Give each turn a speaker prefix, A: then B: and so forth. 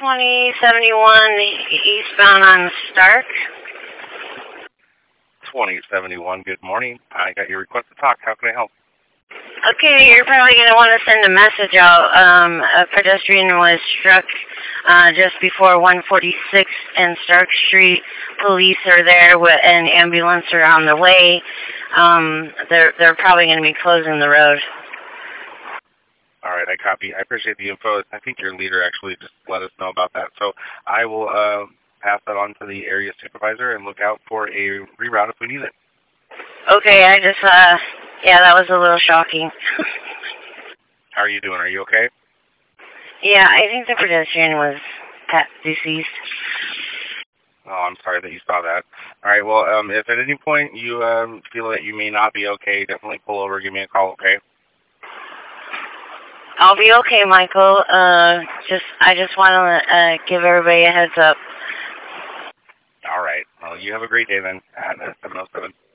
A: 2071 eastbound on Stark.
B: 2071, good morning. I got your request to talk. How can I help?
A: Okay, you're probably going to want to send a message out. A pedestrian was struck just before 146 and Stark Street. Police are there and ambulance are on the way. They're probably going to be closing the road.
B: All right, I copy. I appreciate the info. I think your leader actually just let us know about that. So I will pass that on to the area supervisor and look out for a reroute if we need it.
A: Okay, I just, yeah, that was a little shocking.
B: How are you doing? Are you okay?
A: Yeah, I think the pedestrian was deceased.
B: Oh, I'm sorry that you saw that. All right, well, if at any point you feel that you may not be okay, definitely pull over, give me a call, okay?
A: I'll be okay, Michael. I just want to give everybody a heads up.
B: All right. Well, you have a great day then. 707.